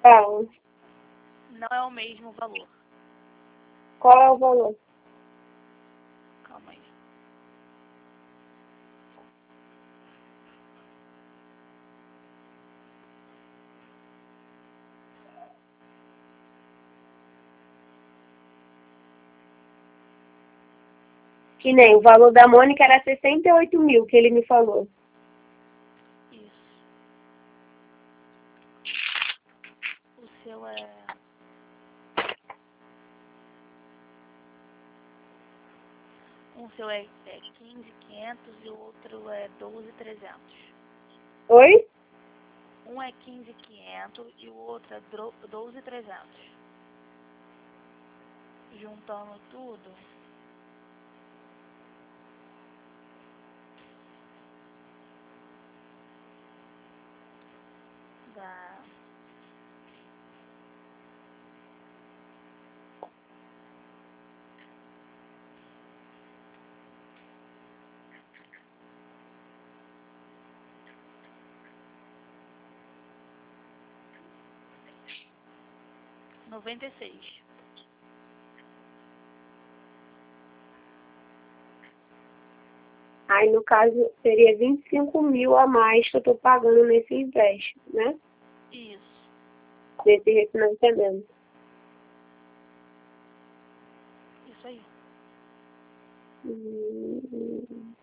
Fala. Não é o mesmo valor. Qual é o valor? Calma aí. Que nem o valor da Mônica era 68 mil, que ele me falou. Isso. O seu é... Um seu é 15.500 e o outro é 12.300. Oi? Um é 15.500 e o outro é 12.300. Juntando tudo, dá... R$ 96. Aí, no caso, seria 25 mil a mais que eu tô pagando nesse empréstimo, né? Isso. Nesse refinanciamento. Isso aí. Hum.